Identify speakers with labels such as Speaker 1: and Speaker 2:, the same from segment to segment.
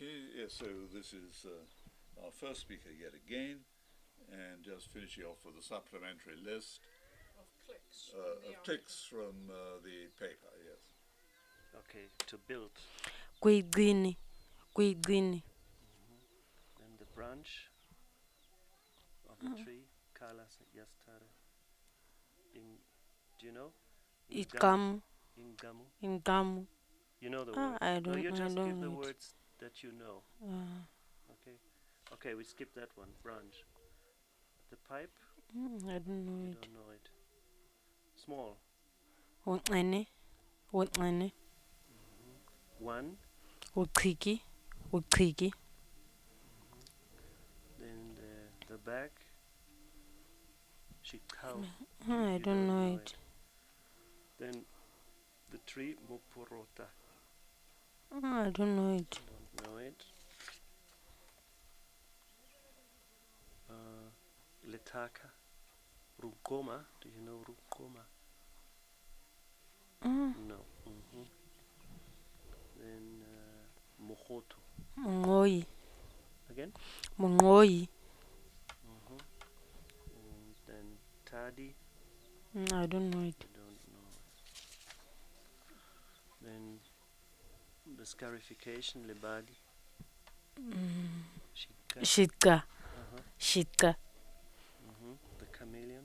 Speaker 1: Okay, yeah, so this is our first speaker yet again, and just finishing off with a supplementary list of clicks from the paper, yes.
Speaker 2: Okay, to build.
Speaker 3: Kuyigcini. Kuyigcini.
Speaker 2: Then the branch of the tree, Kala Yastara. Do you know?
Speaker 3: Igamu.
Speaker 2: Ingamu.
Speaker 3: Ingamu.
Speaker 2: You know the word.
Speaker 3: I
Speaker 2: No,
Speaker 3: don't.
Speaker 2: you
Speaker 3: I
Speaker 2: just
Speaker 3: don't
Speaker 2: give the
Speaker 3: know it.
Speaker 2: words that you know. Okay. Okay, we skip that one. Branch. The pipe.
Speaker 3: I don't know
Speaker 2: You
Speaker 3: it.
Speaker 2: don't know it. Small.
Speaker 3: Unxene. Unxene.
Speaker 2: One.
Speaker 3: Uchiki. Uchiki.
Speaker 2: Then the back. Shikau.
Speaker 3: I
Speaker 2: You
Speaker 3: don't know it.
Speaker 2: Then the tree. Muporota.
Speaker 3: I don't know it.
Speaker 2: Don't know it. Letaka. Rugoma. Do you know Rugoma? No. Then Mohoto.
Speaker 3: Mungoyi.
Speaker 2: Again?
Speaker 3: Mungoyi.
Speaker 2: And then Tadi.
Speaker 3: I don't know it.
Speaker 2: I don't know. Then the scarification, Lebadi. Shika.
Speaker 3: Shika. Shika.
Speaker 2: The chameleon.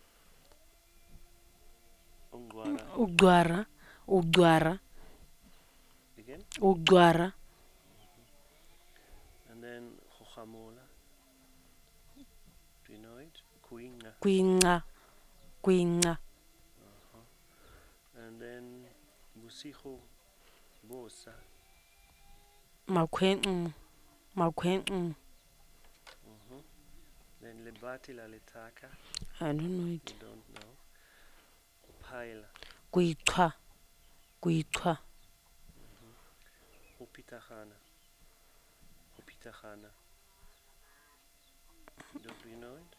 Speaker 2: Ungwara.
Speaker 3: Ugwara. Ugwara.
Speaker 2: Again?
Speaker 3: Ugwara.
Speaker 2: And then Hohamola. Do you know it? Kuinga.
Speaker 3: Kuinga. Kuinga.
Speaker 2: And then Busiho Bosa.
Speaker 3: Makhwenxu. Makhwenxu.
Speaker 2: Then Lebati la Letaka.
Speaker 3: I don't know it.
Speaker 2: You don't know. Paila.
Speaker 3: Kuichwa. Kuichwa.
Speaker 2: Upitahana. Upitahana. Do you know it?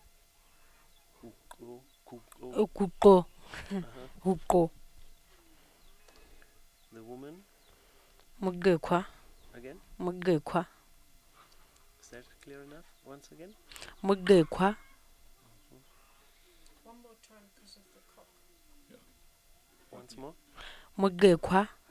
Speaker 2: Kuko.
Speaker 3: Kuko. Kuko.
Speaker 2: The woman.
Speaker 3: Mugekwa.
Speaker 2: Again?
Speaker 3: Mugekwa.
Speaker 2: Is that clear enough? Once again?
Speaker 3: Mugekwa.
Speaker 4: One more time because of the cock.
Speaker 2: Once more?
Speaker 3: Mugekwa.